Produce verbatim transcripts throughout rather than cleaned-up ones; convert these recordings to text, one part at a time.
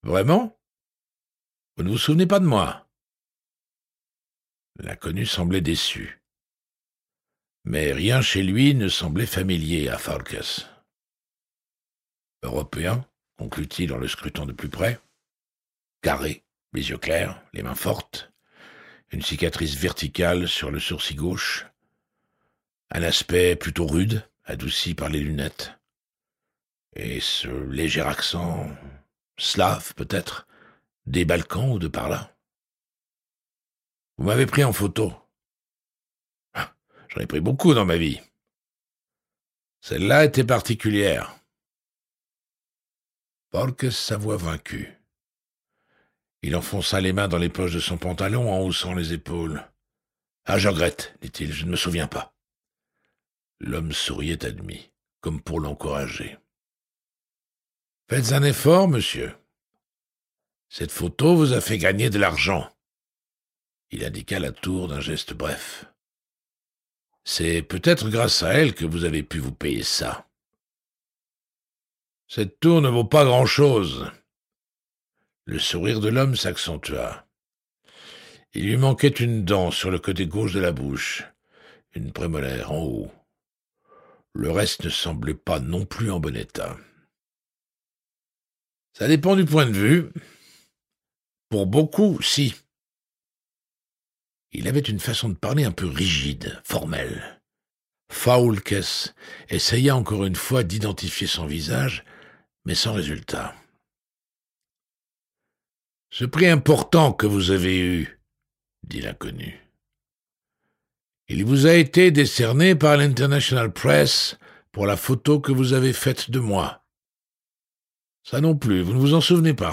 Vraiment? Vous ne vous souvenez pas de moi? L'inconnu semblait déçu. Mais rien chez lui ne semblait familier à Farkas. Européen, conclut-il en le scrutant de plus près. Carré, les yeux clairs, les mains fortes, une cicatrice verticale sur le sourcil gauche, un aspect plutôt rude, adouci par les lunettes. Et ce léger accent slave, peut-être, des Balkans ou de par là. Vous m'avez pris en photo. Ah, j'en ai pris beaucoup dans ma vie. Celle-là était particulière. Farkas s'avoua vaincu. Il enfonça les mains dans les poches de son pantalon en haussant les épaules. « Ah, je regrette, dit-il, je ne me souviens pas. » L'homme souriait à demi, comme pour l'encourager. « Faites un effort, monsieur. Cette photo vous a fait gagner de l'argent. » Il indiqua la tour d'un geste bref. « C'est peut-être grâce à elle que vous avez pu vous payer ça. » « Cette tour ne vaut pas grand-chose. » Le sourire de l'homme s'accentua. Il lui manquait une dent sur le côté gauche de la bouche, une prémolaire en haut. Le reste ne semblait pas non plus en bon état. « Ça dépend du point de vue. Pour beaucoup, si. » Il avait une façon de parler un peu rigide, formelle. Farkas essaya encore une fois d'identifier son visage, mais sans résultat. « Ce prix important que vous avez eu, dit l'inconnu. Il vous a été décerné par l'International Press pour la photo que vous avez faite de moi. Ça non plus, vous ne vous en souvenez pas. »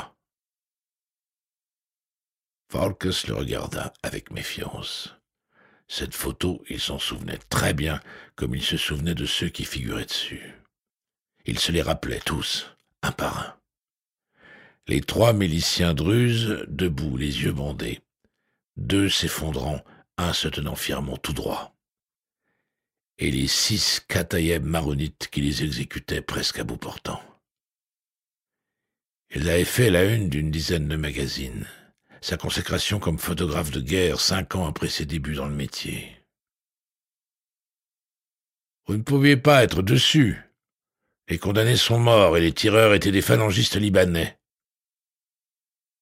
Farkas le regarda avec méfiance. Cette photo, il s'en souvenait très bien, comme il se souvenait de ceux qui figuraient dessus. Il se les rappelait tous, un par un. Les trois miliciens druzes, debout, les yeux bandés. Deux s'effondrant, un se tenant fièrement tout droit. Et les six Kataïeb maronites qui les exécutaient presque à bout portant. Il avait fait la une d'une dizaine de magazines. Sa consécration comme photographe de guerre cinq ans après ses débuts dans le métier. Vous ne pouviez pas être dessus. Les condamnés sont morts et les tireurs étaient des phalangistes libanais.